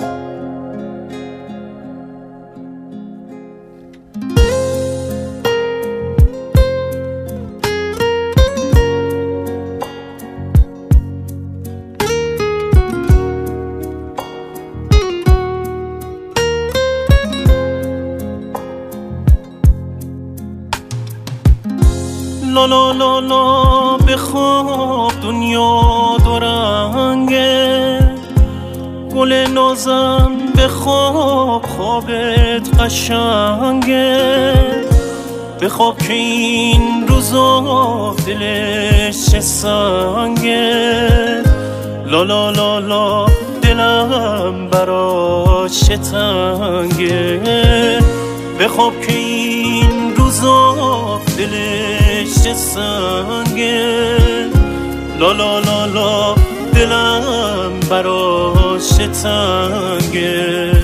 لا لا لا لا بخواب دنیا دو رنگه، گل نازم بخواب خوابت قشنگه، بخواب که این روزا دلش چه سنگه. لا لا لا لا دلم براش چه تنگه، بخواب که این روزا دلش چه سنگه. لا لا لا لا دلم براش چه تنگه.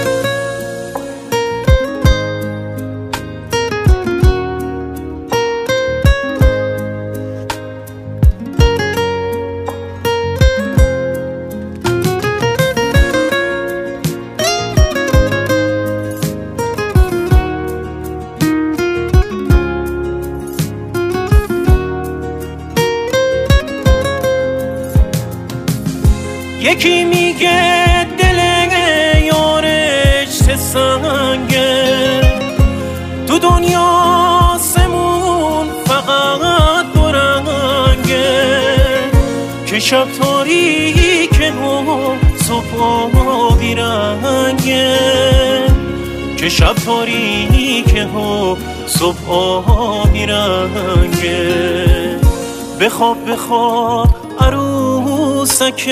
یکی میگه دل یارش چه سنگه، تو دنیا سمون فقط دو رنگه، که شب تاریکه و صبح بیرنگه، که شب تاریکه و صبح بیرنگه. بخواب بخواب عروسک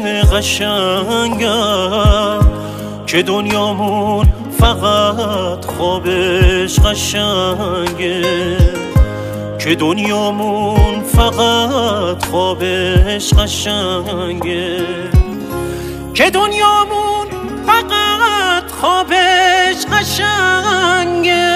قشنگم، که دنیامون فقط خوابش قشنگه، که دنیامون فقط خوابش قشنگه، که دنیامون فقط خوابش قشنگه.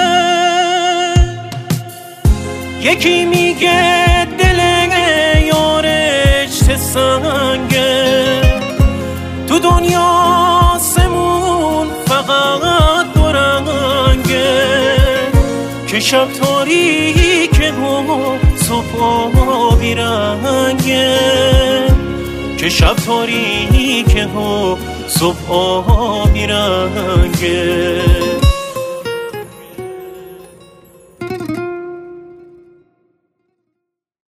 یکی میگه دل یارش چه سنگه، تو دنیا سمون فقط دو رنگه، که شب تاریکه و صبح بیرنگه، که شب تاریکه و صبح بیرنگه.